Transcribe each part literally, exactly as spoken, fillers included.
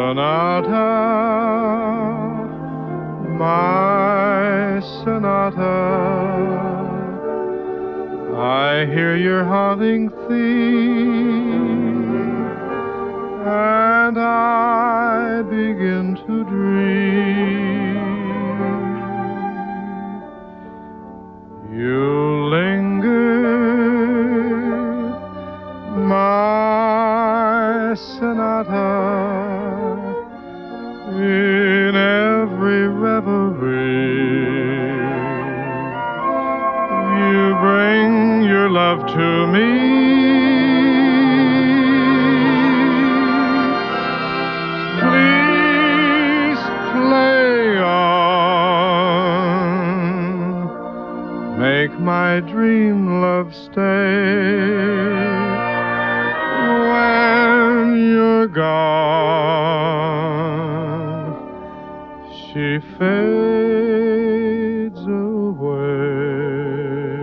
Sonata, my sonata, I hear your haunting theme, and I begin to dream. You linger, my sonata, in every reverie. You bring your love to me. Please play on, make my dream love stay. When you're gone, she fades away.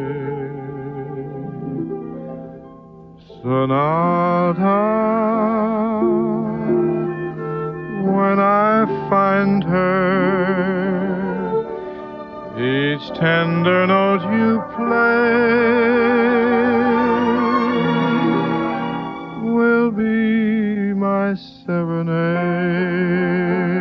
Sonata, when I find her, each tender note you play will be my serenade.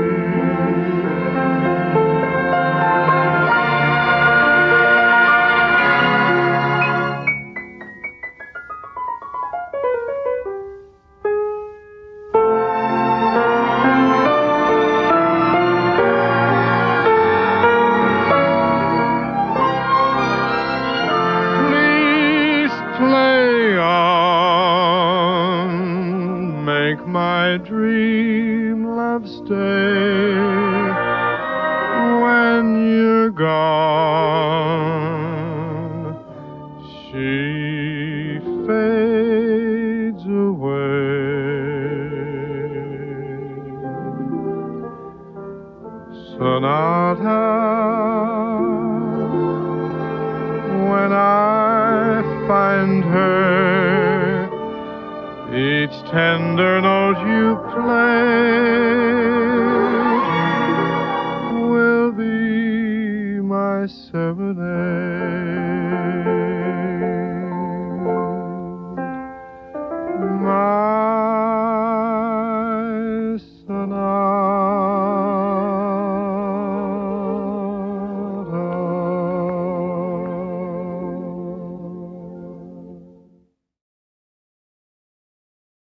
Play on, make my dream love stay. When you're gone, she fades away. Sonata, when I find her, each tender note you play will be my serenade.